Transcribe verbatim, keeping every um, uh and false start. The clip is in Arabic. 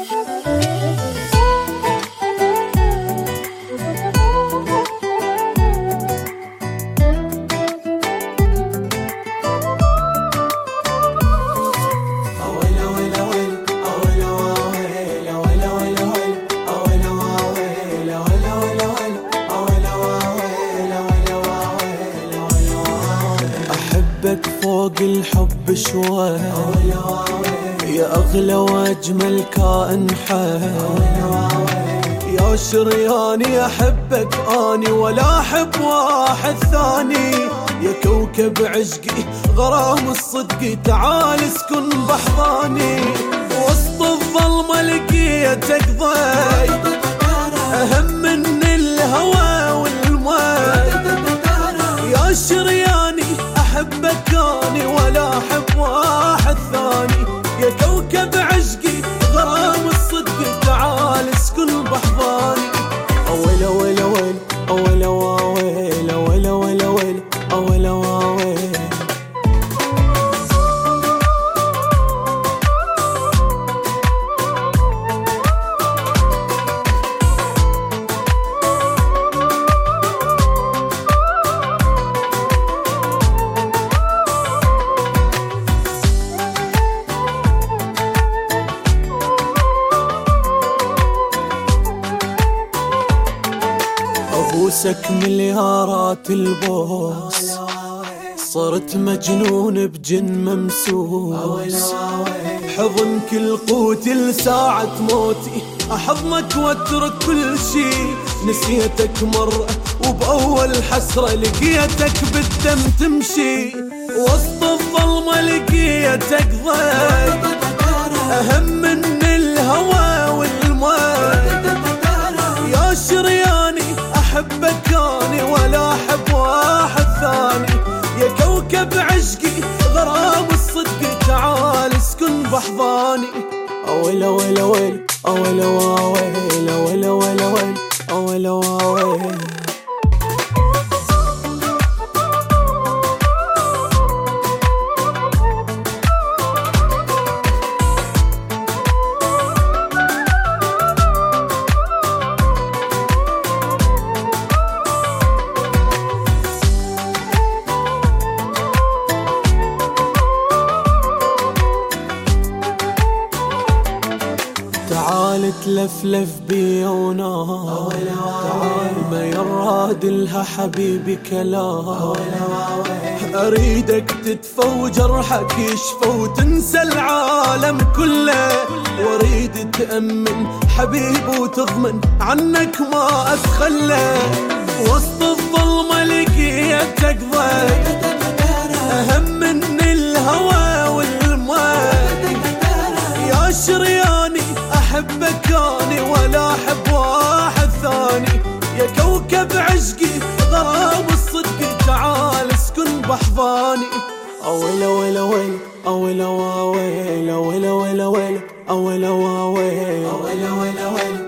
أحبك فوق الحب شوي يا أغلى وأجمل كائن حي، يا شرياني أحبك أني ولا أحب واحد ثاني، يا كوكب عشقي غرام الصدق تعال اسكن بحضاني، وسط الظلمة لقيتك ضي أهم من الهوى والماء، يا شرياني أحبك أني ولا أحب واحد ثاني، يا كوكب عشقي غرام الصدق تعال اسكن بحضاني. أويلا ويلا ويلا أويلا واويلا ويلا ويلا ويلا أويلا واويلا. أبوسك مليارات البوس صرت مجنون بجن ممسوس، حضن كل قوتي لساعة موتي أحضنك واترك كل شي، نسيتك مرة وبأول حسرة لقيتك بالدم تمشي، وسط الظلمة لقيتك ضي أهم من الهوى والماء، يا شرياني أحبك أني ولا أحب واحد ثاني، يا كوكب عشقي غرام الصدق تعال اسكن بحضاني. أويلا ويلا ويلا أويلا واويلا ويلا ويلا ويلا أويلا واويلا. تعال تلفلف بي ونار، تعال ما يراد لها حبيبي كلام، أريدك تدفى وجرحك يشفى وتنسى العالم كله، واريد تأمن حبيب وتضمن عنك ما أتخلى، وسط الظلمة لقيتك ضي أهم من الهوى والماء، يا شرياني أحبك أني ولا أحب واحد ثاني، يا كوكب عشقي غرام الصدق تعال اسكن بحضاني. أويلا ويلا ويلا أويلا واويلا ويلا ويلا ويلا أويلا واويلا أويلا ويلا ويلا